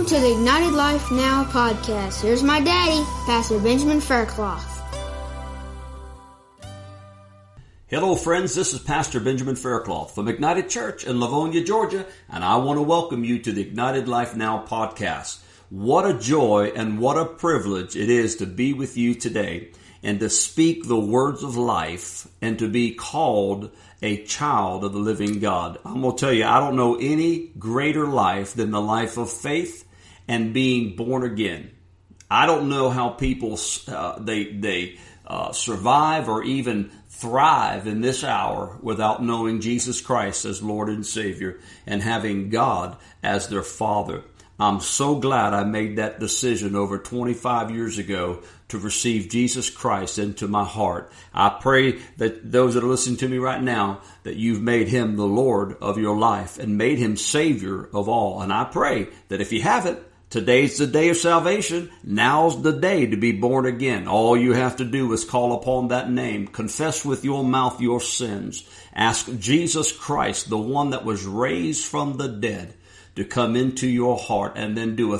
Welcome to the Ignited Life Now podcast. Here's my daddy, Pastor Benjamin Faircloth. Hello friends, this is Pastor Benjamin Faircloth from Ignited Church in Livonia, Georgia, and I want to welcome you to the Ignited Life Now podcast. What a joy and what a privilege it is to be with you today and to speak the words of life and to be called a child of the living God. I'm going to tell you, I don't know any greater life than the life of faith and being born again. I don't know how people survive or even thrive in this hour without knowing Jesus Christ as Lord and Savior and having God as their Father. I'm so glad I made that decision over 25 years ago to receive Jesus Christ into my heart. I pray that those that are listening to me right now, that you've made Him the Lord of your life and made Him Savior of all. And I pray that if you haven't, today's the day of salvation. Now's the day to be born again. All you have to do is call upon that name. Confess with your mouth your sins. Ask Jesus Christ, the one that was raised from the dead, to come into your heart and then do a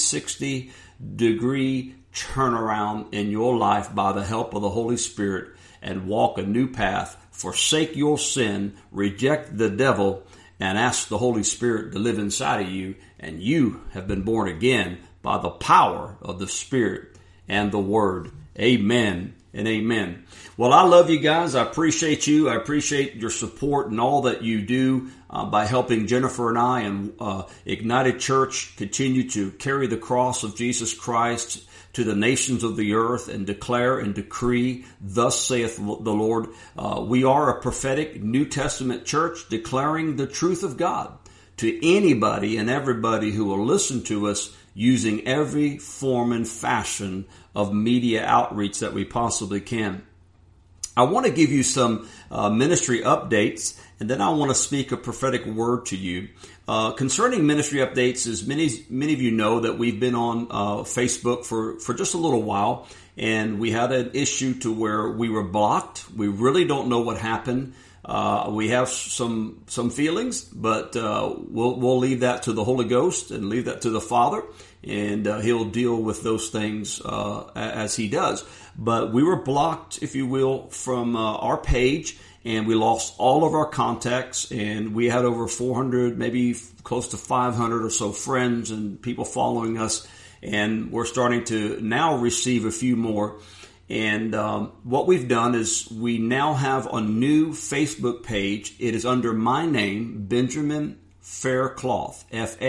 360-degree turnaround in your life by the help of the Holy Spirit and walk a new path. Forsake your sin, reject the devil, and ask the Holy Spirit to live inside of you, and you have been born again by the power of the Spirit and the Word. Amen and amen. Well, I love you guys. I appreciate you. I appreciate your support and all that you do by helping Jennifer and I and Ignited Church continue to carry the cross of Jesus Christ to the nations of the earth and declare and decree, thus saith the Lord. We are a prophetic New Testament church declaring the truth of God to anybody and everybody who will listen to us using every form and fashion of media outreach that we possibly can. I want to give you some ministry updates, and then I want to speak a prophetic word to you. Concerning ministry updates, as many of you know that we've been on Facebook for just a little while, and we had an issue to where we were blocked. We really don't know what happened. We have some feelings, but we'll leave that to the Holy Ghost and leave that to the Father, and He'll deal with those things as He does. But we were blocked, if you will, from our page, and we lost all of our contacts, and we had over 400, maybe close to 500 or so friends and people following us, and we're starting to now receive a few more. And what we've done is we now have a new Facebook page. It is under my name, Benjamin Faircloth,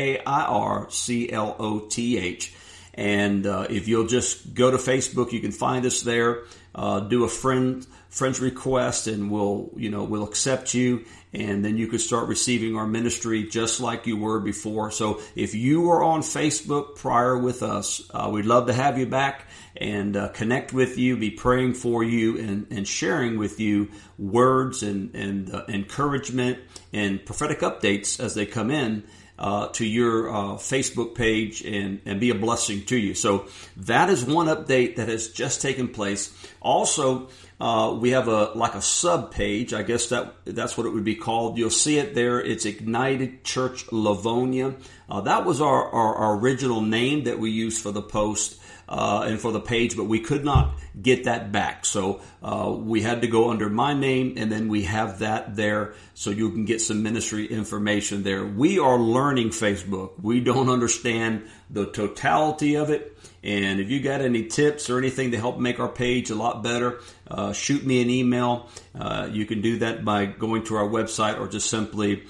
Faircloth. And if you'll just go to Facebook, you can find us there. Do a friend's request, and we'll accept you, and then you could start receiving our ministry just like you were before. So if you were on Facebook prior with us, we'd love to have you back and connect with you, be praying for you, and sharing with you words and encouragement and prophetic updates as they come in to your Facebook page and be a blessing to you. So that is one update that has just taken place. Also, we have a sub page. I guess that's what it would be called. You'll see it there. It's Ignited Church Livonia. That was our original name that we used for the post and for the page, but we could not get that back. So we had to go under my name, and then we have that there so you can get some ministry information there. We are learning Facebook. We don't understand the totality of it. And if you got any tips or anything to help make our page a lot better, shoot me an email. You can do that by going to our website or just simply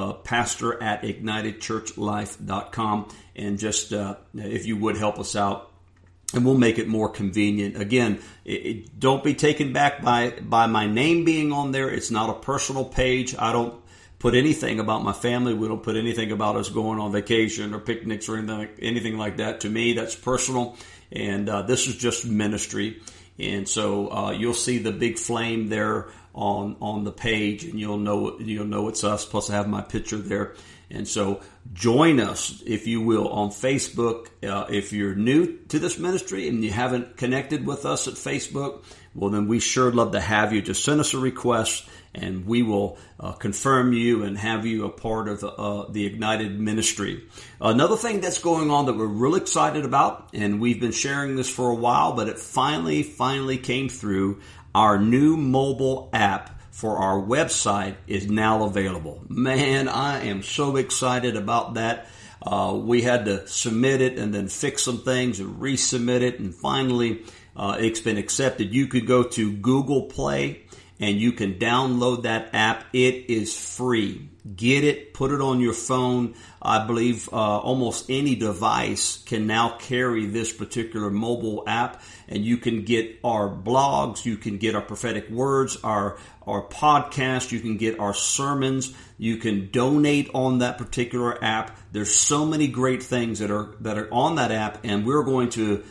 pastor@ignitedchurchlife.com, and just if you would help us out, and we'll make it more convenient. Again, don't be taken back by my name being on there. It's not a personal page. I don't put anything about my family. We don't put anything about us going on vacation or picnics or anything like that. To me, that's personal, and this is just ministry. And so you'll see the big flame there on the page, and you'll know it's us. Plus, I have my picture there. And so join us, if you will, on Facebook. If you're new to this ministry and you haven't connected with us at Facebook, well, then we sure love to have you. Just send us a request, and we will confirm you and have you a part of the Ignited ministry. Another thing that's going on that we're really excited about, and we've been sharing this for a while, but it finally came through. Our new mobile app for our website is now available. Man, I am so excited about that. We had to submit it and then fix some things and resubmit it, and finally it's been accepted. You could go to Google Play and you can download that app. It is free. Get it, put it on your phone. I believe almost any device can now carry this particular mobile app, and you can get our blogs, you can get our prophetic words, our podcast, you can get our sermons, you can donate on that particular app. There's so many great things that are on that app, and we're going to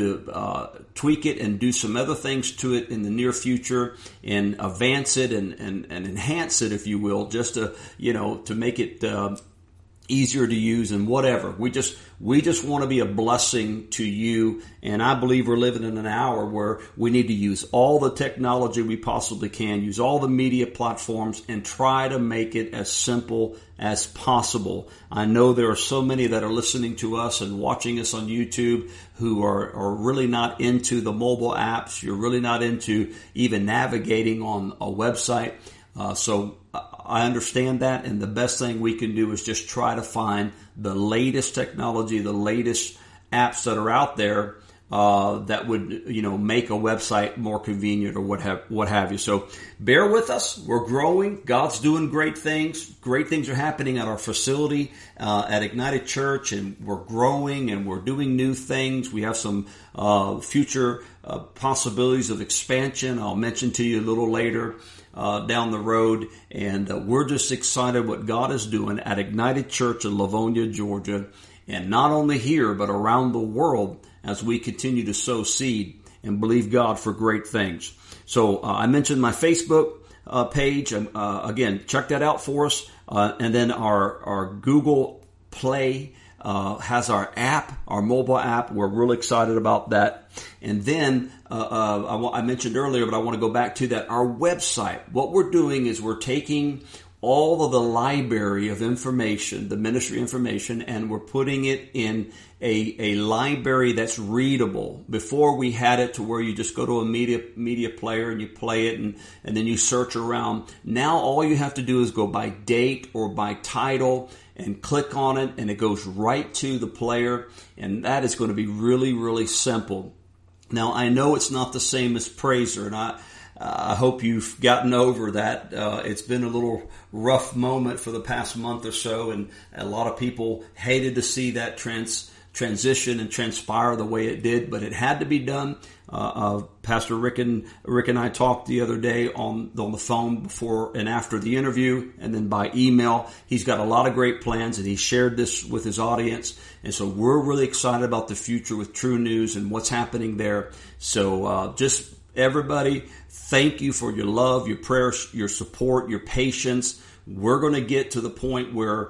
tweak it and do some other things to it in the near future and advance it and enhance it, if you will, just to make it easier to use and whatever. We just want to be a blessing to you, and I believe we're living in an hour where we need to use all the technology we possibly can, use all the media platforms, and try to make it as simple as possible. I know there are so many that are listening to us and watching us on YouTube who are really not into the mobile apps. You're really not into even navigating on a website. So I understand that, and the best thing we can do is just try to find the latest technology, the latest apps that are out there that would make a website more convenient or what have you. So bear with us. We're growing. God's doing great things. Great things are happening at our facility at Ignited Church, and we're growing and we're doing new things. We have some future possibilities of expansion. I'll mention to you a little later down the road, and we're just excited what God is doing at Ignited Church in Livonia, Georgia, and not only here but around the world as we continue to sow seed and believe God for great things. So I mentioned my Facebook page. Again, check that out for us. And then our Google Play has our app, our mobile app. We're really excited about that. And then I mentioned earlier, but I want to go back to that, our website. What we're doing is we're taking all of the library of information, the ministry information, and we're putting it in a library that's readable. Before, we had it to where you just go to a media player and you play it, and then you search around. Now all you have to do is go by date or by title and click on it, and it goes right to the player, and that is going to be really, really simple. Now, I know it's not the same as Praiser, and I hope you've gotten over that. It's been a little rough moment for the past month or so, and a lot of people hated to see that transition and transpire the way it did, but it had to be done. Pastor Rick and I talked the other day on the phone before and after the interview, and then by email. He's got a lot of great plans, and he shared this with his audience, and so we're really excited about the future with True News and what's happening there. So just everybody, thank you for your love, your prayers, your support, your patience. We're going to get to the point where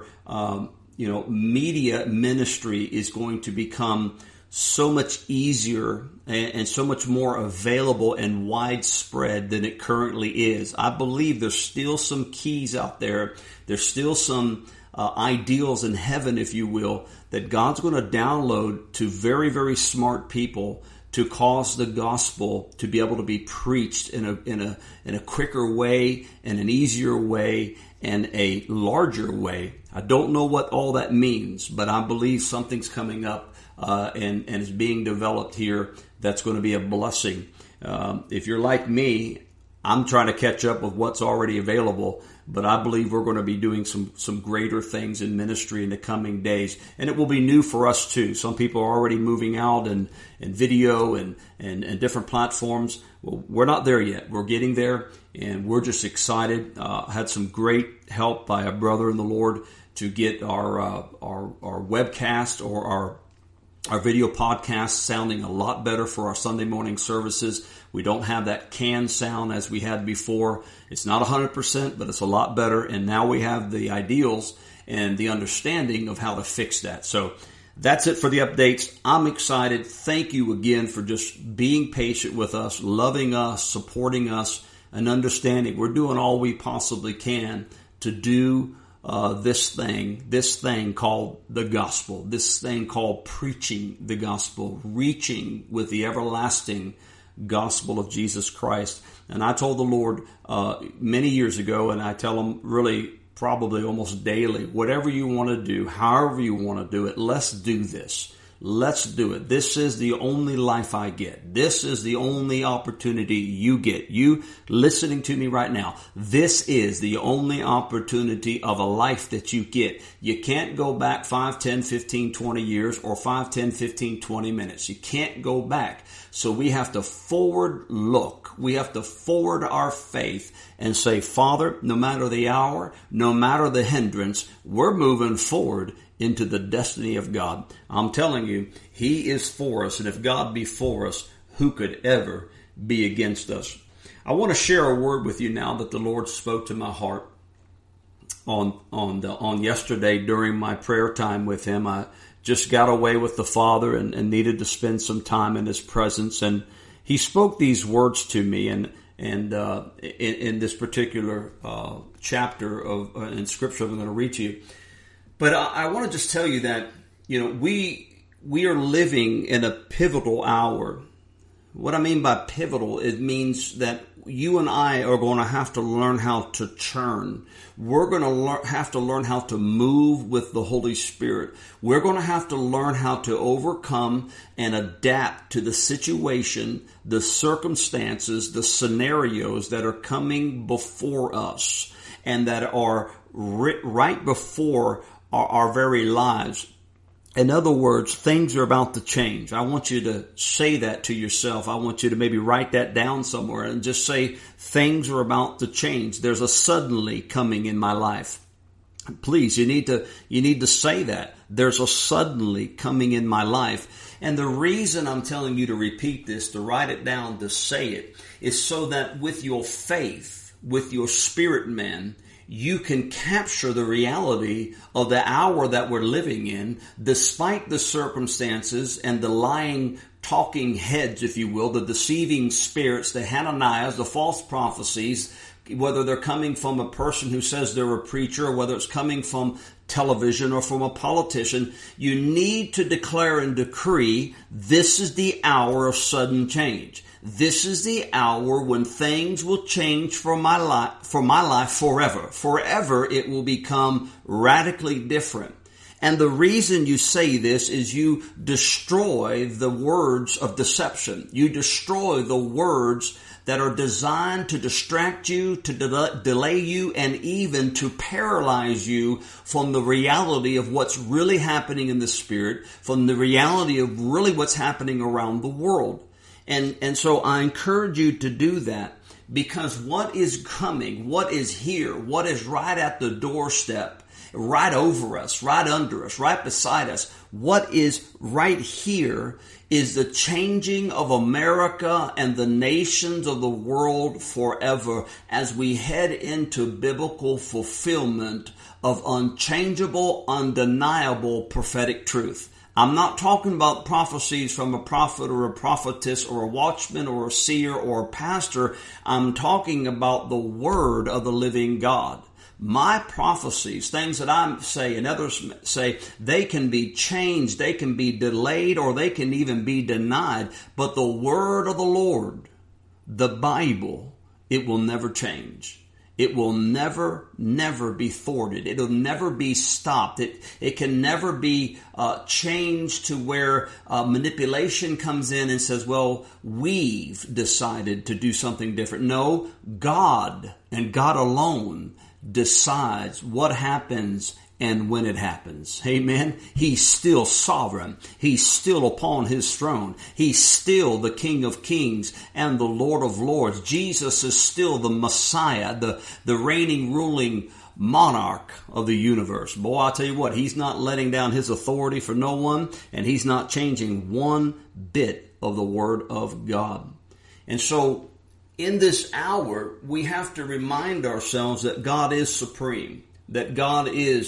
media ministry is going to become so much easier and so much more available and widespread than it currently is. I believe there's still some keys out there. There's still some ideals in heaven, if you will, that God's going to download to very, very smart people to cause the gospel to be able to be preached in a quicker way, and an easier way, and a larger way. I don't know what all that means, but I believe something's coming up and is being developed here that's going to be a blessing. If you're like me, I'm trying to catch up with what's already available, but I believe we're going to be doing some greater things in ministry in the coming days, and it will be new for us too. Some people are already moving out and video and different platforms. Well, we're not there yet. We're getting there, and we're just excited. Had some great help by a brother in the Lord to get our webcast or our video podcast sounding a lot better for our Sunday morning services. We don't have that canned sound as we had before. It's not 100%, but it's a lot better. And now we have the ideals and the understanding of how to fix that. So That's it for the updates. I'm excited. Thank you again for just being patient with us, loving us, supporting us, and understanding we're doing all we possibly can to do this thing called the gospel, this thing called preaching the gospel, reaching with the everlasting gospel of Jesus Christ. And I told the Lord many years ago, and I tell him really probably almost daily, whatever you want to do, however you want to do it, let's do this. Let's do it. This is the only life I get. This is the only opportunity you get. You listening to me right now, this is the only opportunity of a life that you get. You can't go back 5, 10, 15, 20 years or 5, 10, 15, 20 minutes. You can't go back. So we have to forward look. We have to forward our faith and say, Father, no matter the hour, no matter the hindrance, we're moving forward into the destiny of God. I'm telling you, He is for us, and if God be for us, who could ever be against us? I want to share a word with you now that the Lord spoke to my heart on yesterday during my prayer time with Him. I just got away with the Father and needed to spend some time in His presence, and He spoke these words to me, and in this particular chapter of in Scripture I'm going to read to you. But I want to just tell you that, we are living in a pivotal hour. What I mean by pivotal, it means that you and I are going to have to learn how to churn. We're going to have to learn how to move with the Holy Spirit. We're going to have to learn how to overcome and adapt to the situation, the circumstances, the scenarios that are coming before us and that are right before our very lives. In other words, things are about to change. I want you to say that to yourself. I want you to maybe write that down somewhere and just say, things are about to change. There's a suddenly coming in my life. Please, you need to say that. There's a suddenly coming in my life. And the reason I'm telling you to repeat this, to write it down, to say it, is so that with your faith, with your spirit man, you can capture the reality of the hour that we're living in, despite the circumstances and the lying, talking heads, if you will, the deceiving spirits, the Hananiahs, the false prophecies, whether they're coming from a person who says they're a preacher, or whether it's coming from television or from a politician. You need to declare and decree, this is the hour of sudden change. This is the hour when things will change for my life forever. Forever it will become radically different. And the reason you say this is you destroy the words of deception. You destroy the words that are designed to distract you, to delay you, and even to paralyze you from the reality of what's really happening in the spirit, from the reality of really what's happening around the world. And so I encourage you to do that, because what is coming, what is here, what is right at the doorstep, right over us, right under us, right beside us, what is right here is the changing of America and the nations of the world forever as we head into biblical fulfillment of unchangeable, undeniable prophetic truth. I'm not talking about prophecies from a prophet or a prophetess or a watchman or a seer or a pastor. I'm talking about the word of the living God. My prophecies, things that I say and others say, they can be changed, they can be delayed, or they can even be denied. But the word of the Lord, the Bible, it will never change. It will never be thwarted. It will never be stopped. It can never be changed to where manipulation comes in and says, well, we've decided to do something different. No, God and God alone decides what happens and when it happens. Amen. He's still sovereign. He's still upon His throne. He's still the King of Kings and the Lord of Lords. Jesus is still the Messiah, the reigning, ruling monarch of the universe. Boy, I'll tell you what, He's not letting down His authority for no one, and He's not changing one bit of the Word of God. And so, in this hour, we have to remind ourselves that God is supreme, that God is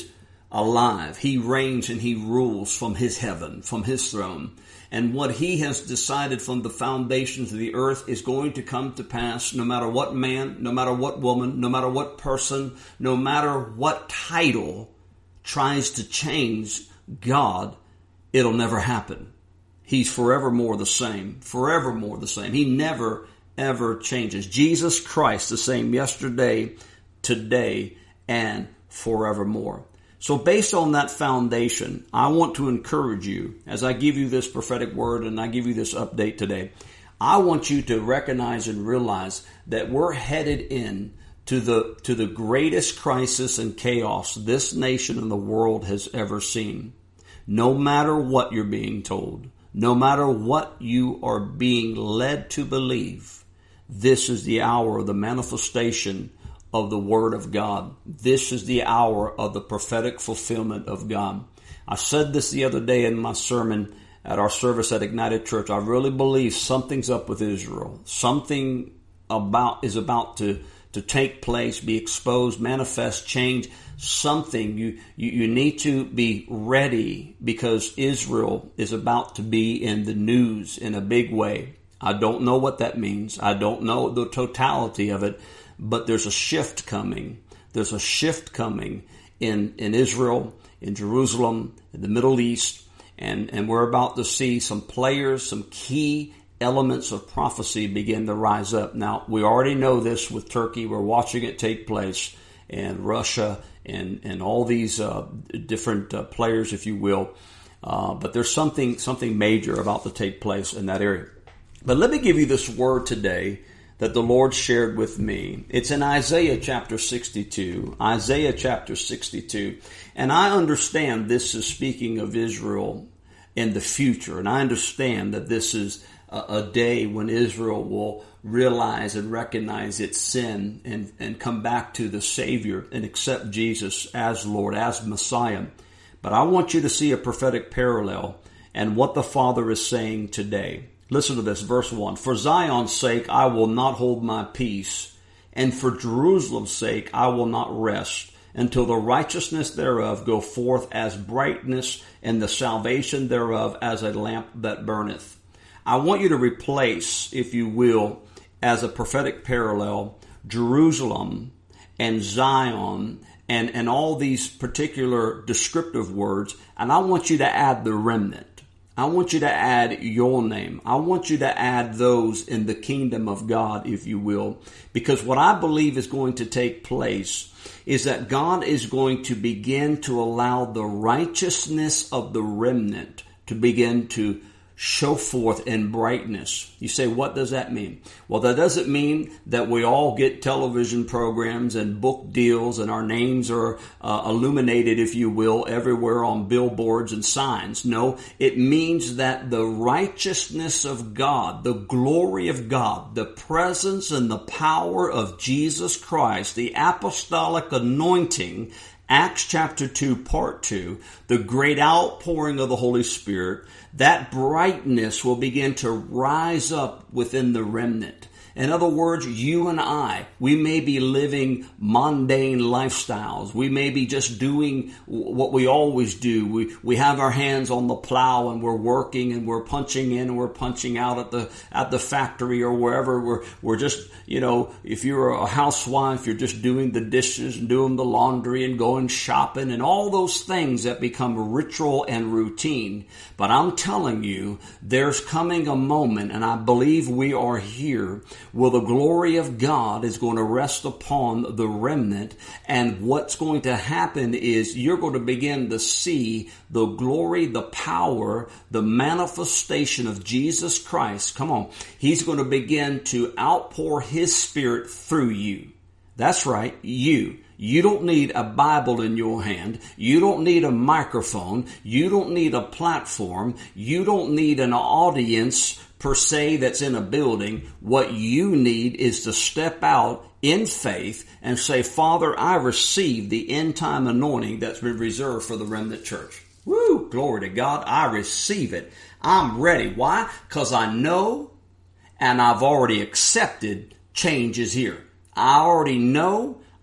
alive. He reigns and he rules from his heaven, from his throne. And what he has decided from the foundations of the earth is going to come to pass no matter what man, no matter what woman, no matter what person, no matter what title tries to change God, it'll never happen. He's forevermore the same, forevermore the same. He never, ever changes. Jesus Christ, the same yesterday, today, and forevermore. So based on that foundation, I want to encourage you, as I give you this prophetic word and I give you this update today, I want you to recognize and realize that we're headed in to the greatest crisis and chaos this nation and the world has ever seen. No matter what you're being told, no matter what you are being led to believe, this is the hour of the manifestation of the Word of God. This is the hour of the prophetic fulfillment of God. I said this the other day in my sermon at our service at Ignited Church. I really believe something's up with Israel. Something is about to take place, be exposed, manifest, change. Something. You need to be ready because Israel is about to be in the news in a big way. I don't know what that means. I don't know the totality of it. But there's a shift coming. There's a shift coming in Israel, in Jerusalem, in the Middle East, and we're about to see some players, some key elements of prophecy begin to rise up. Now, we already know this with Turkey. We're watching it take place, and Russia, and all these different players, if you will. But there's something major about to take place in that area. But let me give you this word today that the Lord shared with me. It's in Isaiah chapter 62. Isaiah chapter 62. And I understand this is speaking of Israel in the future. And I understand that this is a day when Israel will realize and recognize its sin and come back to the Savior and accept Jesus as Lord, as Messiah. But I want you to see a prophetic parallel and what the Father is saying today. Listen to this, verse 1. For Zion's sake I will not hold my peace, and for Jerusalem's sake I will not rest, until the righteousness thereof go forth as brightness, and the salvation thereof as a lamp that burneth. I want you to replace, if you will, as a prophetic parallel, Jerusalem and Zion and all these particular descriptive words, and I want you to add the remnant. I want you to add your name. I want you to add those in the kingdom of God, if you will, because what I believe is going to take place is that God is going to begin to allow the righteousness of the remnant to begin to show forth in brightness. You say, what does that mean? Well, that doesn't mean that we all get television programs and book deals and our names are illuminated, if you will, everywhere on billboards and signs. No, it means that the righteousness of God, the glory of God, the presence and the power of Jesus Christ, the apostolic anointing, Acts chapter 2, part 2, the great outpouring of the Holy Spirit, that brightness will begin to rise up within the remnant. In other words, you and I, we may be living mundane lifestyles. We may be just doing what we always do. We have our hands on the plow and we're working and we're punching in and we're punching out at the factory or wherever. We're just, if you're a housewife, you're just doing the dishes and doing the laundry and going shopping and all those things that become ritual and routine. But I'm telling you, there's coming a moment, and I believe we are here, where the glory of God is going to rest upon the remnant, and what's going to happen is you're going to begin to see the glory, the power, the manifestation of Jesus Christ. Come on. He's going to begin to outpour His Spirit through you. That's right, you. You don't need a Bible in your hand. You don't need a microphone. You don't need a platform. You don't need an audience per se that's in a building. What you need is to step out in faith and say, Father, I receive the end time anointing that's been reserved for the remnant church. Woo! Glory to God. I receive it. I'm ready. Why? Because I know and I've already accepted change is here. I already know,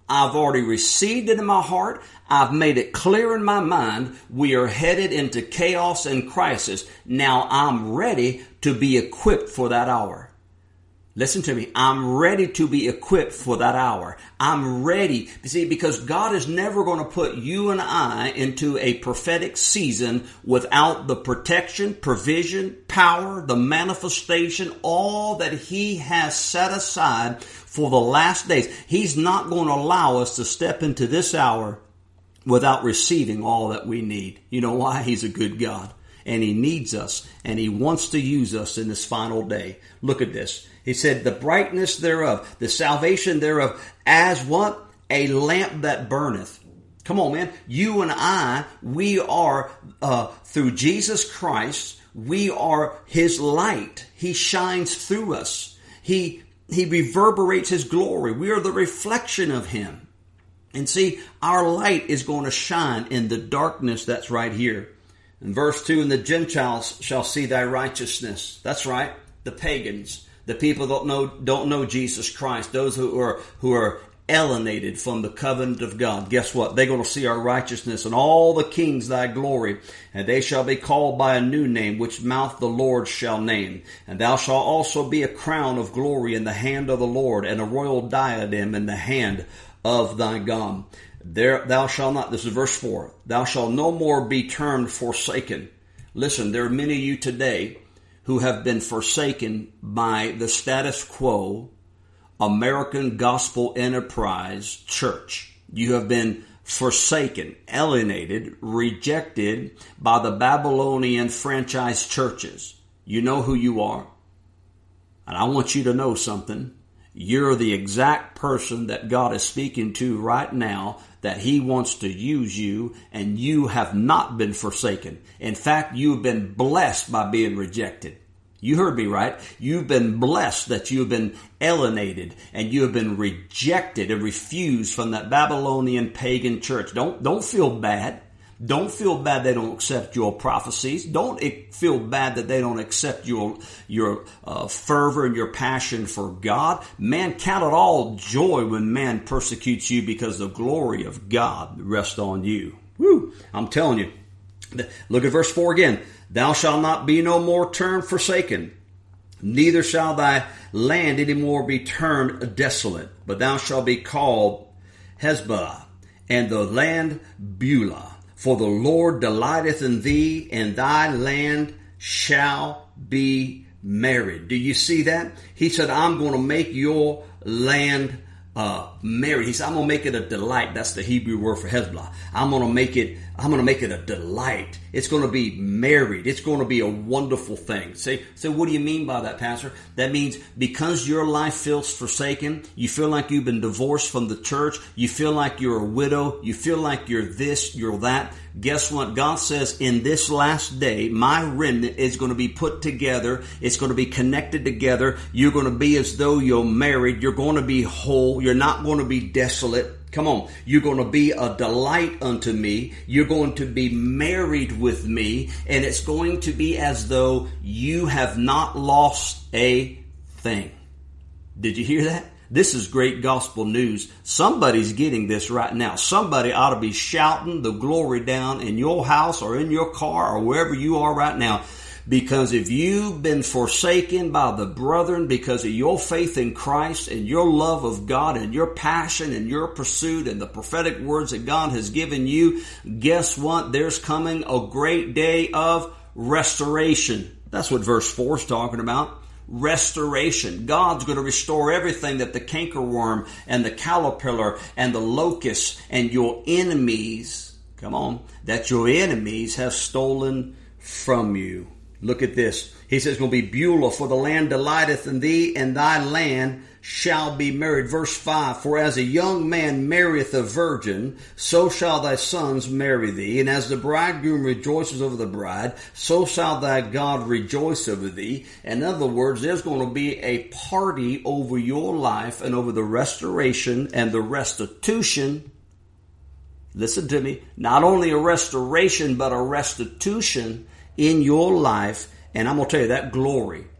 I've already received it in my heart. I've made it clear in my mind. We are headed into chaos and crisis. Now I'm ready to be equipped for that hour. Listen to me. I'm ready to be equipped for that hour. I'm ready. See, because God is never going to put you and I into a prophetic season without the protection, provision, power, the manifestation, all that He has set aside for the last days. He's not going to allow us to step into this hour without receiving all that we need. You know why? He's a good God. And He needs us. And He wants to use us in this final day. Look at this. He said, the brightness thereof, the salvation thereof, as what? A lamp that burneth. Come on, man. You and I, we are, through Jesus Christ, we are His light. He shines through us. He reverberates His glory. We are the reflection of Him. And see, our light is going to shine in the darkness that's right here. In verse 2, and the Gentiles shall see thy righteousness. That's right, the pagans. The people don't know Jesus Christ, those who are alienated from the covenant of God. Guess what? They're going to see our righteousness, and all the kings thy glory. And they shall be called by a new name, which mouth the Lord shall name. And thou shalt also be a crown of glory in the hand of the Lord, and a royal diadem in the hand of thy God. Thou shalt not, this is verse 4, thou shalt no more be termed forsaken. Listen, there are many of you today who have been forsaken by the status quo American Gospel Enterprise Church. You have been forsaken, alienated, rejected by the Babylonian franchise churches. You know who you are. And I want you to know something. You're the exact person that God is speaking to right now, that He wants to use you, and you have not been forsaken. In fact, you've been blessed by being rejected. You heard me right. You've been blessed that you have been alienated and you have been rejected and refused from that Babylonian pagan church. Don't feel bad. Don't feel bad they don't accept your prophecies. Don't feel bad that they don't accept your fervor and your passion for God. Man, count it all joy when man persecutes you, because the glory of God rests on you. Woo! I'm telling you. Look at verse 4 again. Thou shalt not be no more termed forsaken, neither shall thy land any more be termed desolate, but thou shalt be called Hezbollah, and the land Beulah. For the Lord delighteth in thee, and thy land shall be married. Do you see that? He said, I'm going to make your land married. He said, I'm going to make it a delight. That's the Hebrew word for Hezbollah. I'm going to make it a delight. It's going to be married. It's going to be a wonderful thing. So what do you mean by that, Pastor? That means because your life feels forsaken, you feel like you've been divorced from the church, you feel like you're a widow, you feel like you're this, you're that. Guess what? God says in this last day, my remnant is going to be put together. It's going to be connected together. You're going to be as though you're married. You're going to be whole. You're not going to be desolate. Come on. You're going to be a delight unto me. You're going to be married with me. And it's going to be as though you have not lost a thing. Did you hear that? This is great gospel news. Somebody's getting this right now. Somebody ought to be shouting the glory down in your house or in your car or wherever you are right now. Because if you've been forsaken by the brethren because of your faith in Christ and your love of God and your passion and your pursuit and the prophetic words that God has given you, guess what? There's coming a great day of restoration. That's what verse 4 is talking about. Restoration. God's going to restore everything that the cankerworm and the caterpillar and the locust and your enemies, come on, that your enemies have stolen from you. Look at this. He says it's going to be Beulah, for the land delighteth in thee, and thy land shall be married. Verse 5, for as a young man marrieth a virgin, so shall thy sons marry thee. And as the bridegroom rejoices over the bride, so shall thy God rejoice over thee. In other words, there's going to be a party over your life and over the restoration and the restitution. Listen to me. Not only a restoration, but a restitution in your life. And I'm going to tell you, that glory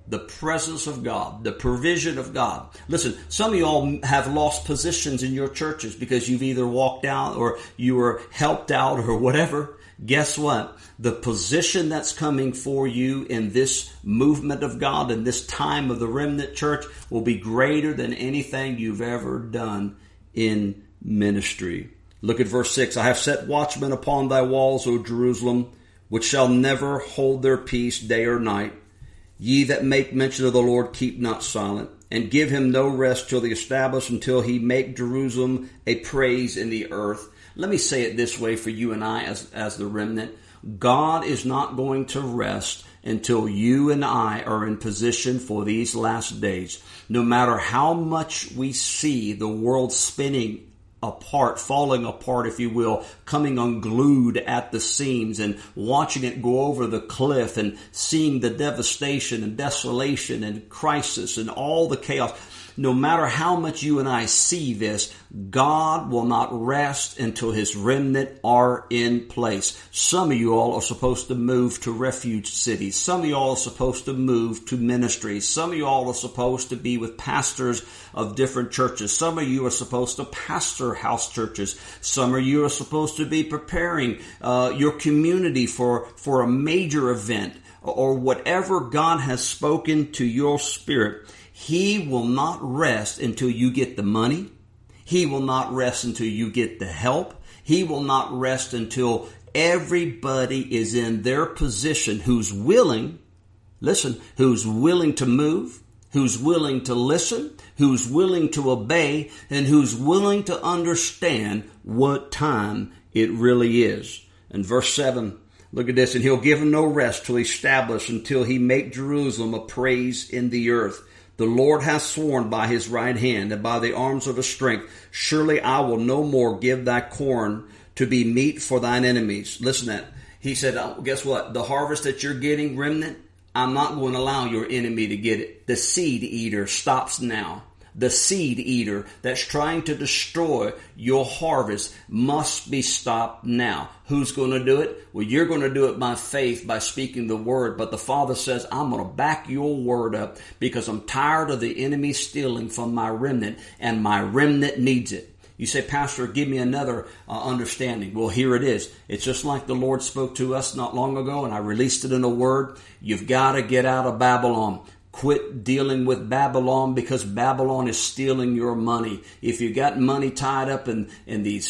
the presence of God, the provision of God. Listen, some of y'all have lost positions in your churches because you've either walked out or you were helped out or whatever. Guess what? The position that's coming for you in this movement of God, in this time of the remnant church, will be greater than anything you've ever done in ministry. Look at verse 6. I have set watchmen upon thy walls, O Jerusalem, which shall never hold their peace day or night. Ye that make mention of the Lord, keep not silent, and give him no rest till he establish, until he make Jerusalem a praise in the earth. Let me say it this way for you and I as the remnant. God is not going to rest until you and I are in position for these last days. No matter how much we see the world spinning apart, falling apart, if you will, coming unglued at the seams, and watching it go over the cliff, and seeing the devastation and desolation and crisis and all the chaos. No matter how much you and I see this, God will not rest until his remnant are in place. Some of you all are supposed to move to refuge cities. Some of you all are supposed to move to ministries. Some of you all are supposed to be with pastors of different churches. Some of you are supposed to pastor house churches. Some of you are supposed to be preparing your community for a major event, or whatever God has spoken to your spirit. He will not rest until you get the money. He will not rest until you get the help. He will not rest until everybody is in their position who's willing, listen, who's willing to move, who's willing to listen, who's willing to obey, and who's willing to understand what time it really is. And verse 7, look at this. And he'll give him no rest till he establish, until he make Jerusalem a praise in the earth. The Lord hath sworn by his right hand and by the arms of his strength, surely I will no more give thy corn to be meat for thine enemies. Listen to that. He said, guess what? The harvest that you're getting, remnant, I'm not going to allow your enemy to get it. The seed eater stops now. The seed eater that's trying to destroy your harvest must be stopped now. Who's going to do it? Well, you're going to do it by faith, by speaking the word. But the Father says, I'm going to back your word up, because I'm tired of the enemy stealing from my remnant, and my remnant needs it. You say, Pastor, give me another understanding. Well, here it is. It's just like the Lord spoke to us not long ago, and I released it in a word. You've got to get out of Babylon. Quit dealing with Babylon, because Babylon is stealing your money. If you got money tied up in these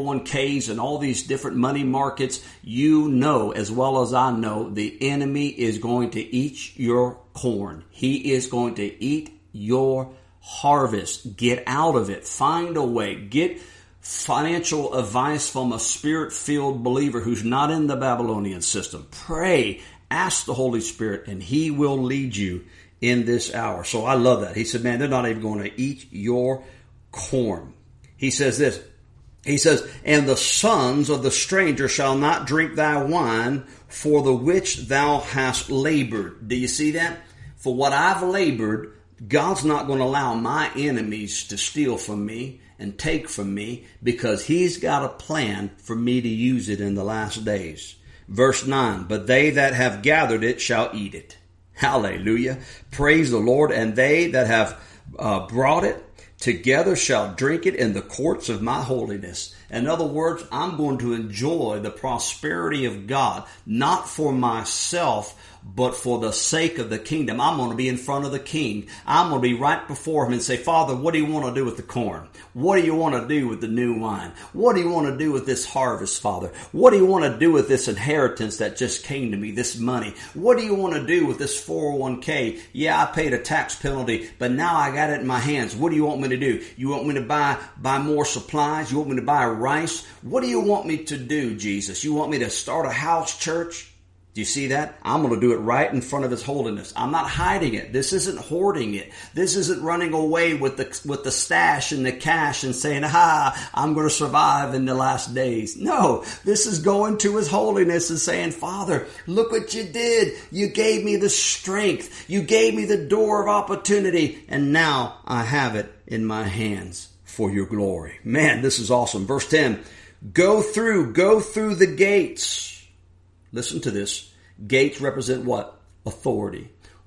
401ks and all these different money markets, you know as well as I know, the enemy is going to eat your corn. He is going to eat your harvest. Get out of it. Find a way. Get financial advice from a spirit-filled believer who's not in the Babylonian system. Pray. Ask the Holy Spirit, and he will lead you in this hour. So I love that. He said, man, they're not even going to eat your corn. He says this. He says, and the sons of the stranger shall not drink thy wine, for the which thou hast labored. Do you see that? For what I've labored, God's not going to allow my enemies to steal from me and take from me, because he's got a plan for me to use it in the last days. Verse 9, but they that have gathered it shall eat it. Hallelujah. Praise the Lord. And they that have brought it together shall drink it in the courts of my holiness. In other words, I'm going to enjoy the prosperity of God, not for myself, but for the sake of the kingdom. I'm going to be in front of the king. I'm going to be right before him and say, Father, what do you want to do with the corn? What do you want to do with the new wine? What do you want to do with this harvest, Father? What do you want to do with this inheritance that just came to me, this money? What do you want to do with this 401k? Yeah, I paid a tax penalty, but now I got it in my hands. What do you want me to do? You want me to buy more supplies? You want me to buy rice? What do you want me to do, Jesus? You want me to start a house church? Do you see that? I'm going to do it right in front of his holiness. I'm not hiding it. This isn't hoarding it. This isn't running away with the stash and the cash and saying, I'm going to survive in the last days. No, this is going to his holiness and saying, Father, look what you did. You gave me the strength. You gave me the door of opportunity. And now I have it in my hands for your glory. Man, this is awesome. Verse 10, go through the gates. Listen to this. Gates represent what? Authority.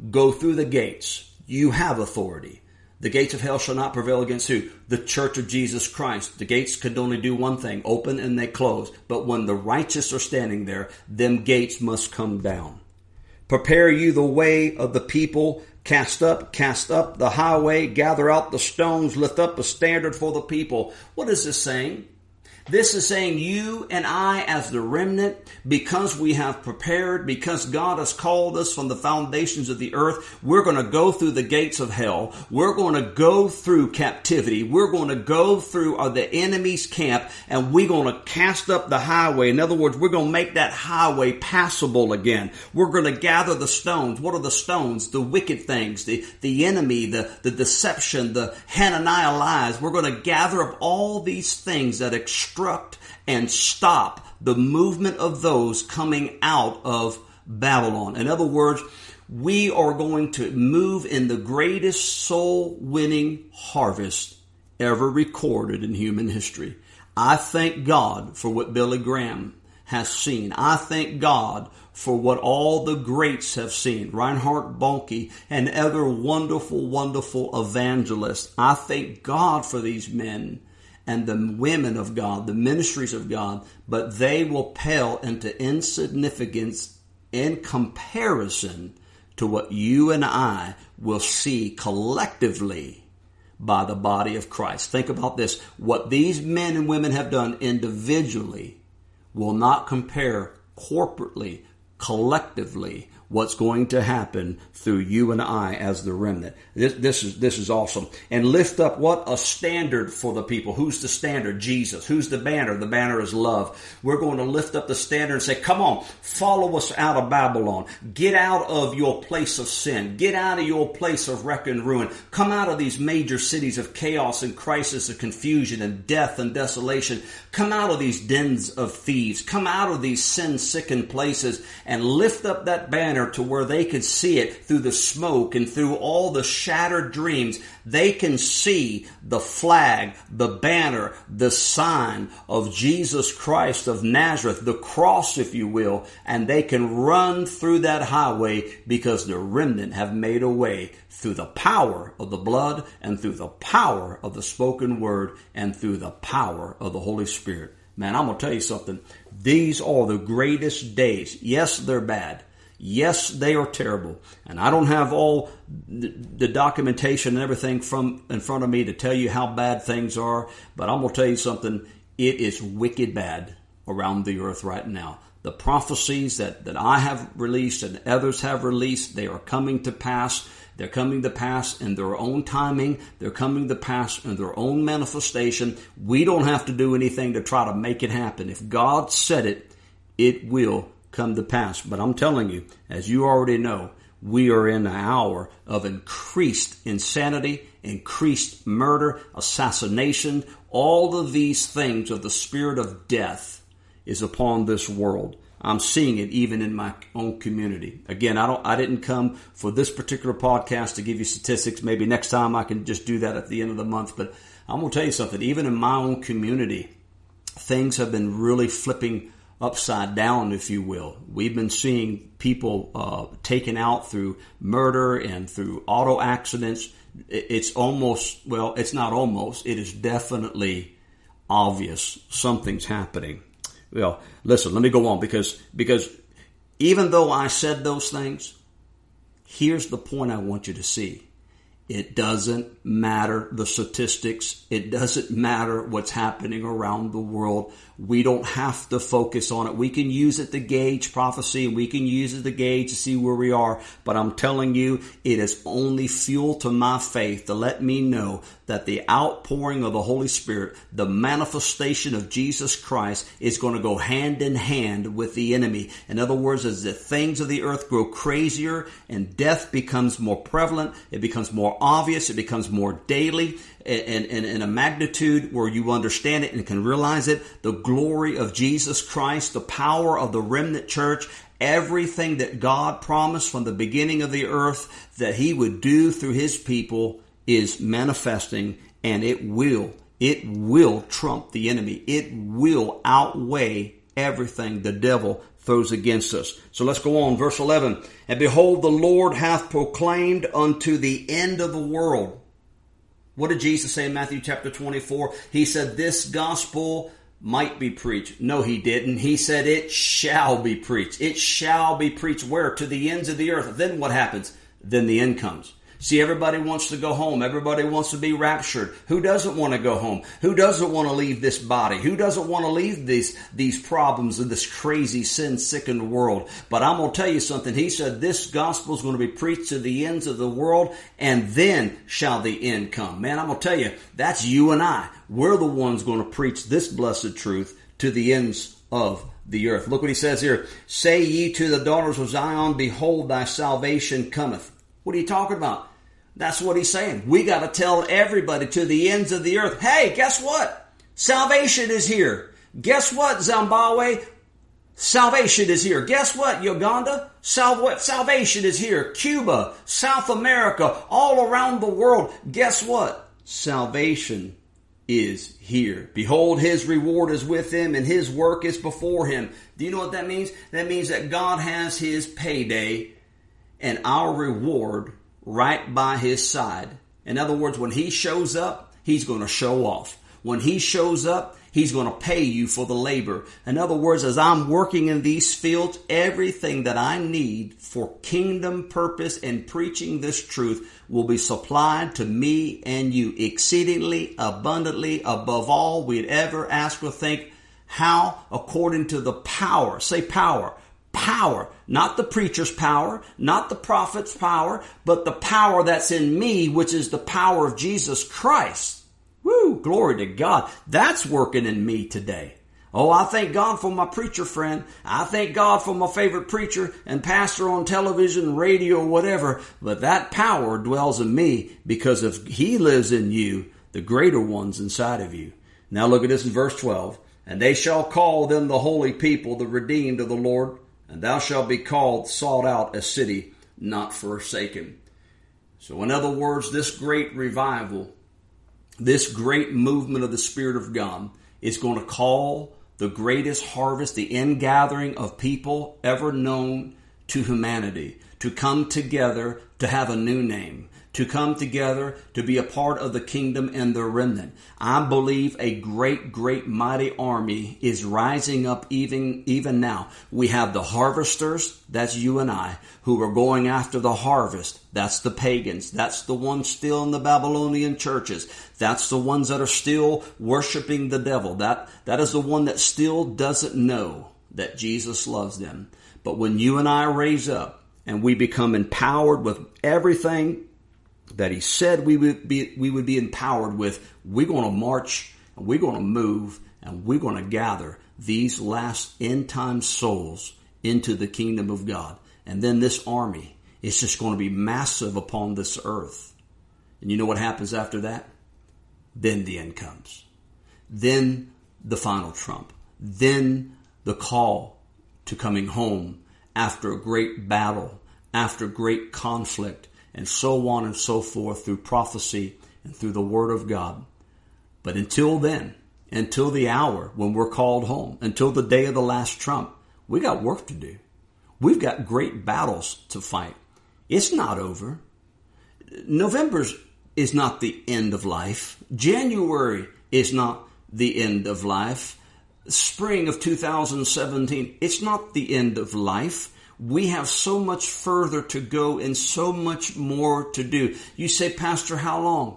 go through the gates. You have authority. The gates of hell shall not prevail against who? The church of Jesus Christ. The gates could only do one thing, open and they close. But when the righteous are standing there, them gates must come down. Prepare you the way of the people. Cast up the highway. Gather out the stones. Lift up a standard for the people. What is this saying? This is saying you and I as the remnant, because we have prepared, because God has called us from the foundations of the earth, we're going to go through the gates of hell. We're going to go through captivity. We're going to go through the enemy's camp, and we're going to cast up the highway. In other words, we're going to make that highway passable again. We're going to gather the stones. What are the stones? The wicked things, the enemy, the deception, the Hananiah lies. We're going to gather up all these things that obstruct and stop the movement of those coming out of Babylon. In other words, we are going to move in the greatest soul-winning harvest ever recorded in human history. I thank God for what Billy Graham has seen. I thank God for what all the greats have seen. Reinhard Bonnke and other wonderful, wonderful evangelists. I thank God for these men and the women of God, the ministries of God, but they will pale into insignificance in comparison to what you and I will see collectively by the body of Christ. Think about this. What these men and women have done individually will not compare corporately, collectively, what's going to happen through you and I as the remnant. This is awesome. And lift up what? A standard for the people. Who's the standard? Jesus. Who's the banner? The banner is love. We're going to lift up the standard and say, come on, follow us out of Babylon. Get out of your place of sin. Get out of your place of wreck and ruin. Come out of these major cities of chaos and crisis and confusion and death and desolation. Come out of these dens of thieves. Come out of these sin-sickened places and lift up that banner to where they could see it through the smoke and through all the shattered dreams. They can see the flag, the banner, the sign of Jesus Christ of Nazareth, the cross, if you will, and they can run through that highway because the remnant have made a way through the power of the blood and through the power of the spoken word and through the power of the Holy Spirit. Man, I'm going to tell you something. These are the greatest days. Yes, they're bad. Yes, they are terrible. And I don't have all the documentation and everything from in front of me to tell you how bad things are. But I'm going to tell you something. It is wicked bad around the earth right now. The prophecies that I have released and others have released, they are coming to pass. They're coming to pass in their own timing. They're coming to pass in their own manifestation. We don't have to do anything to try to make it happen. If God said it, it will come to pass. But I'm telling you, as you already know, we are in an hour of increased insanity, increased murder, assassination. All of these things of the spirit of death is upon this world. I'm seeing it even in my own community. Again, I didn't come for this particular podcast to give you statistics. Maybe next time I can just do that at the end of the month. But I'm going to tell you something. Even in my own community, things have been really flipping upside down, if you will. We've been seeing people taken out through murder and through auto accidents. It's almost, well, it's not almost, it is definitely obvious something's happening. Well, listen, let me go on because even though I said those things, here's the point I want you to see. It doesn't matter the statistics. It doesn't matter what's happening around the world. We don't have to focus on it. We can use it to gauge prophecy. We can use it to gauge to see where we are. But I'm telling you, it is only fuel to my faith to let me know that the outpouring of the Holy Spirit, the manifestation of Jesus Christ, is going to go hand in hand with the enemy. In other words, as the things of the earth grow crazier and death becomes more prevalent, it becomes more obvious, it becomes more daily, and in a magnitude where you understand it and can realize it, the glory of Jesus Christ, the power of the remnant church, everything that God promised from the beginning of the earth that He would do through His people is manifesting, and it will trump the enemy. It will outweigh everything the devil throws against us. So let's go on. Verse 11. And behold, the Lord hath proclaimed unto the end of the world. What did Jesus say in Matthew chapter 24? He said, this gospel might be preached. No, he didn't. He said, it shall be preached. It shall be preached where? To the ends of the earth. Then what happens? Then the end comes. See, everybody wants to go home. Everybody wants to be raptured. Who doesn't want to go home? Who doesn't want to leave this body? Who doesn't want to leave these problems in this crazy sin-sickened world? But I'm going to tell you something. He said this gospel is going to be preached to the ends of the world, and then shall the end come. Man, I'm going to tell you, that's you and I. We're the ones going to preach this blessed truth to the ends of the earth. Look what he says here. Say ye to the daughters of Zion, behold, thy salvation cometh. What are you talking about? That's what he's saying. We got to tell everybody to the ends of the earth, hey, guess what? Salvation is here. Guess what, Zimbabwe? Salvation is here. Guess what, Uganda? Salvation is here. Cuba, South America, all around the world. Guess what? Salvation is here. Behold, his reward is with him and his work is before him. Do you know what that means? That means that God has his payday and our reward right by his side. In other words, when he shows up, he's going to show off. When he shows up, he's going to pay you for the labor. In other words, as I'm working in these fields, everything that I need for kingdom purpose and preaching this truth will be supplied to me and you exceedingly, abundantly, above all we'd ever ask or think. How? According to the power. Say power. Power, not the preacher's power, not the prophet's power, but the power that's in me, which is the power of Jesus Christ. Woo, glory to God. That's working in me today. Oh, I thank God for my preacher friend. I thank God for my favorite preacher and pastor on television, radio, whatever. But that power dwells in me because if he lives in you, the greater one's inside of you. Now look at this in verse 12. And they shall call them the holy people, the redeemed of the Lord. And thou shalt be called, sought out, a city not forsaken. So in other words, this great revival, this great movement of the Spirit of God is going to call the greatest harvest, the ingathering of people ever known to humanity, to come together to have a new name, to come together to be a part of the kingdom and the remnant. I believe a great, great, mighty army is rising up even now. We have the harvesters, that's you and I, who are going after the harvest. That's the pagans. That's the ones still in the Babylonian churches. That's the ones that are still worshiping the devil. That is the one that still doesn't know that Jesus loves them. But when you and I raise up and we become empowered with everything that he said we would be empowered with, we're going to march, and we're going to move, and we're going to gather these last end time souls into the kingdom of God. And then this army is just going to be massive upon this earth. And you know what happens after that? Then the end comes. Then the final trump. Then the call to coming home after a great battle, after great conflict, and so on and so forth through prophecy and through the Word of God. But until then, until the hour when we're called home, until the day of the last trump, we got work to do. We've got great battles to fight. It's not over. November is not the end of life. January is not the end of life. Spring of 2017, it's not the end of life. We have so much further to go and so much more to do. You say, Pastor, how long?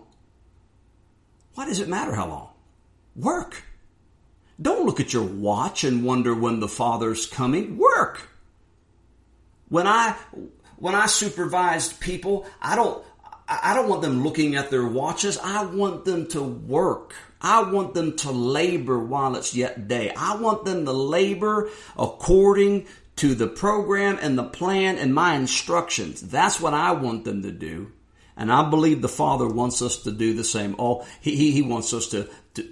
Why does it matter how long? Work. Don't look at your watch and wonder when the Father's coming. Work. When I supervised people, I don't want them looking at their watches. I want them to work. I want them to labor while it's yet day. I want them to labor according to the program and the plan and my instructions. That's what I want them to do. And I believe the Father wants us to do the same. Oh, he wants us to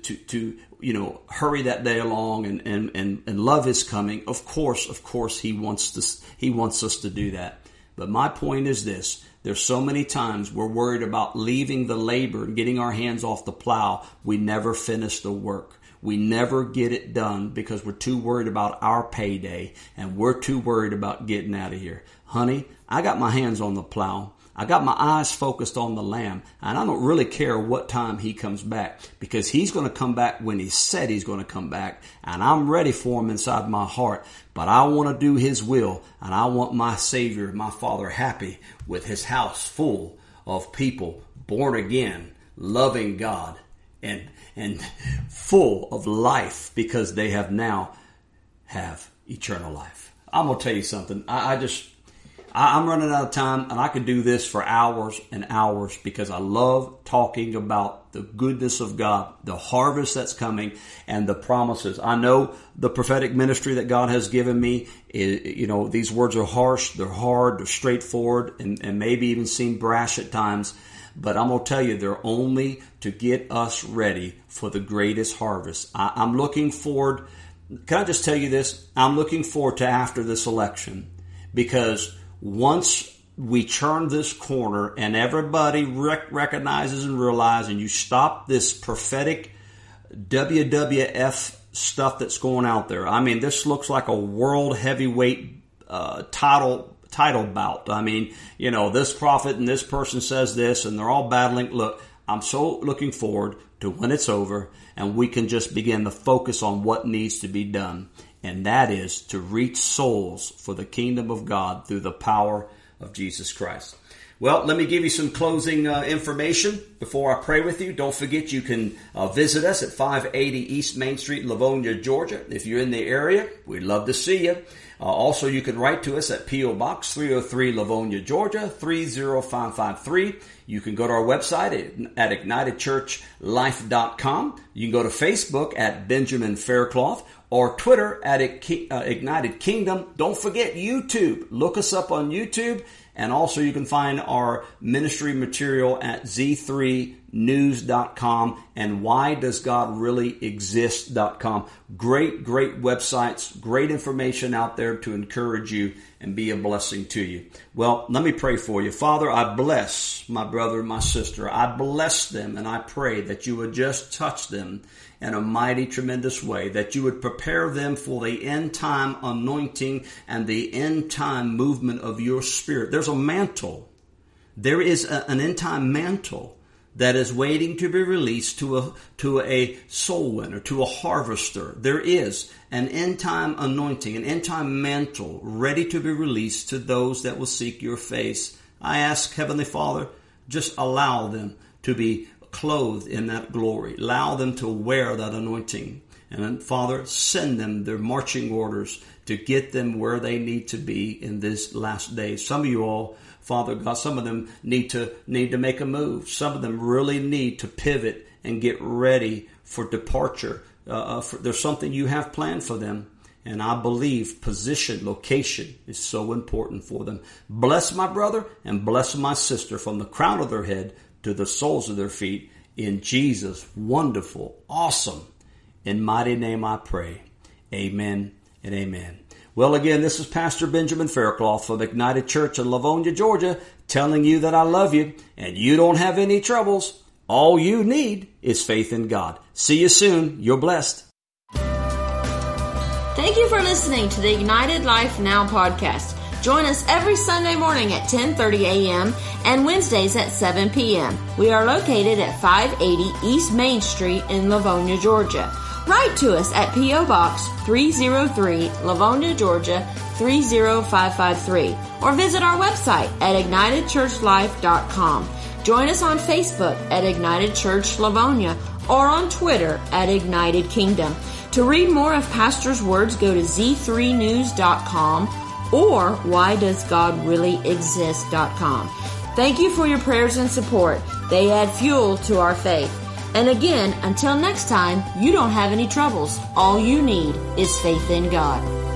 hurry that day along and love his coming. Of course he wants us to do that. But my point is this. There's so many times we're worried about leaving the labor and getting our hands off the plow. We never finish the work. We never get it done because we're too worried about our payday and we're too worried about getting out of here. Honey, I got my hands on the plow. I got my eyes focused on the Lamb, and I don't really care what time he comes back because he's going to come back when he said he's going to come back, and I'm ready for him inside my heart. But I want to do his will, and I want my Savior, my Father, happy with his house full of people born again, loving God, and full of life because they have now have eternal life. I'm going to tell you something. I'm running out of time, and I could do this for hours and hours because I love talking about the goodness of God, the harvest that's coming, and the promises. I know the prophetic ministry that God has given me, these words are harsh, they're hard, they're straightforward, and maybe even seem brash at times. But I'm going to tell you, they're only to get us ready for the greatest harvest. I'm looking forward. Can I just tell you this? I'm looking forward to after this election because once we turn this corner and everybody recognizes and realizes and you stop this prophetic WWF stuff that's going out there. I mean, this looks like a world heavyweight title bout. I mean, this prophet and this person says this and they're all battling. Look, I'm so looking forward to when it's over and we can just begin to focus on what needs to be done. And that is to reach souls for the kingdom of God through the power of Jesus Christ. Well, let me give you some closing information before I pray with you. Don't forget you can visit us at 580 East Main Street, Livonia, Georgia. If you're in the area, we'd love to see you. Also, you can write to us at P.O. Box 303, Livonia, Georgia, 30553. You can go to our website at ignitedchurchlife.com. You can go to Facebook at Benjamin Faircloth or Twitter at Ignited Kingdom. Don't forget YouTube. Look us up on YouTube. And also you can find our ministry material at z3news.com and whydoesgodreallyexist.com. Great websites, great information out there to encourage you and be a blessing to you. Well, let me pray for you. Father, I bless my brother and my sister. I bless them and I pray that you would just touch them in a mighty, tremendous way, that you would prepare them for the end time anointing and the end time movement of your Spirit. There's a mantle. There is an end time mantle that is waiting to be released to a soul winner, to a harvester. There is an end time anointing, an end time mantle ready to be released to those that will seek your face. I ask, Heavenly Father, just allow them to be clothed in that glory. Allow them to wear that anointing. And then, Father, send them their marching orders to get them where they need to be in this last day. Some of you all, Father God, some of them need to make a move. Some of them really need to pivot and get ready for departure. There's something you have planned for them. And I believe position, location is so important for them. Bless my brother and bless my sister from the crown of their head to the soles of their feet. In Jesus' wonderful, awesome, and mighty name I pray. Amen and amen. Well, again, this is Pastor Benjamin Faircloth from Ignited Church in Livonia, Georgia, telling you that I love you and you don't have any troubles. All you need is faith in God. See you soon. You're blessed. Thank you for listening to the Ignited Life Now podcast. Join us every Sunday morning at 10:30 a.m. and Wednesdays at 7 p.m. We are located at 580 East Main Street in Livonia, Georgia. Write to us at P.O. Box 303, Livonia, Georgia 30553, or visit our website at ignitedchurchlife.com. Join us on Facebook at Ignited Church Livonia or on Twitter at Ignited Kingdom. To read more of Pastor's words, go to z3news.com or whydoesgodreallyexist.com. Thank you for your prayers and support. They add fuel to our faith. And again, until next time, you don't have any troubles. All you need is faith in God.